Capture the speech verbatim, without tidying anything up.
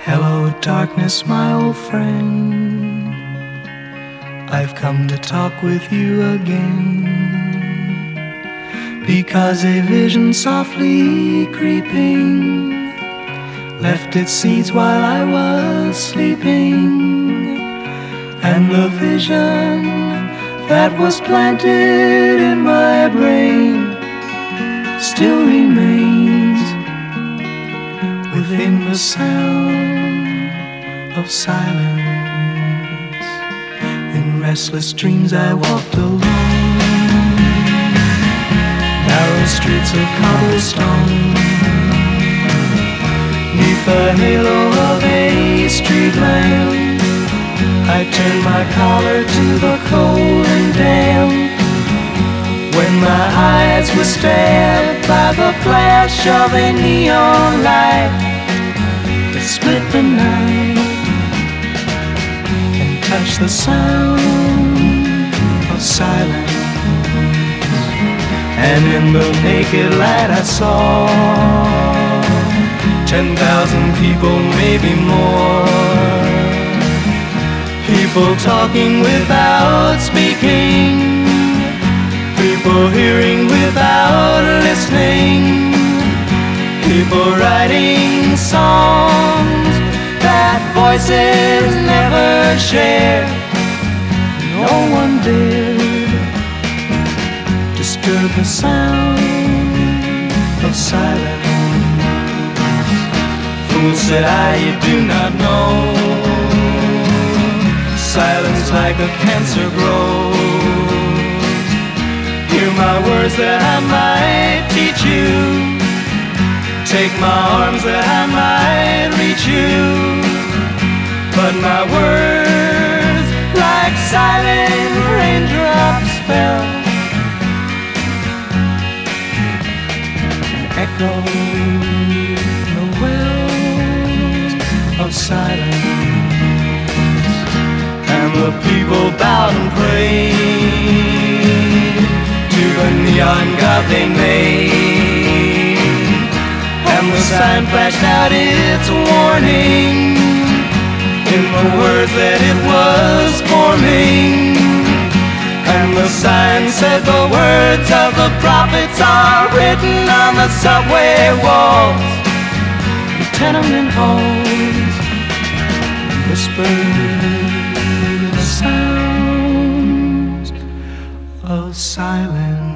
Hello, darkness, my old friend. I've come to talk with you again, because a vision softly creeping left its seeds while I was sleeping, and the vision that was planted in my brain still remains within the sound of silence. In restless dreams I walked along narrow streets of cobblestone, neath the halo of a street lamp. I turned my collar to the cold and damp, when my eyes were stabbed by the flash of a neon light that split the night and touched the sound of silence. And in the naked light I saw ten thousand people, maybe more, people talking without speaking, people hearing without listening, people writing songs that voices never share. No one dared disturb the sound of silence. Fool, said I, you do not know, silence like a cancer grows. Hear my words that I might teach you, take my arms that I might reach you, but my words like silent raindrops fell and echoed the wells of silence. And the people bowed and prayed to the neon god they made, and the sign flashed out its warning in the words that it was forming. And the sign said the words of the prophets are written on the subway walls, the tenement halls, whispered the sounds of silence.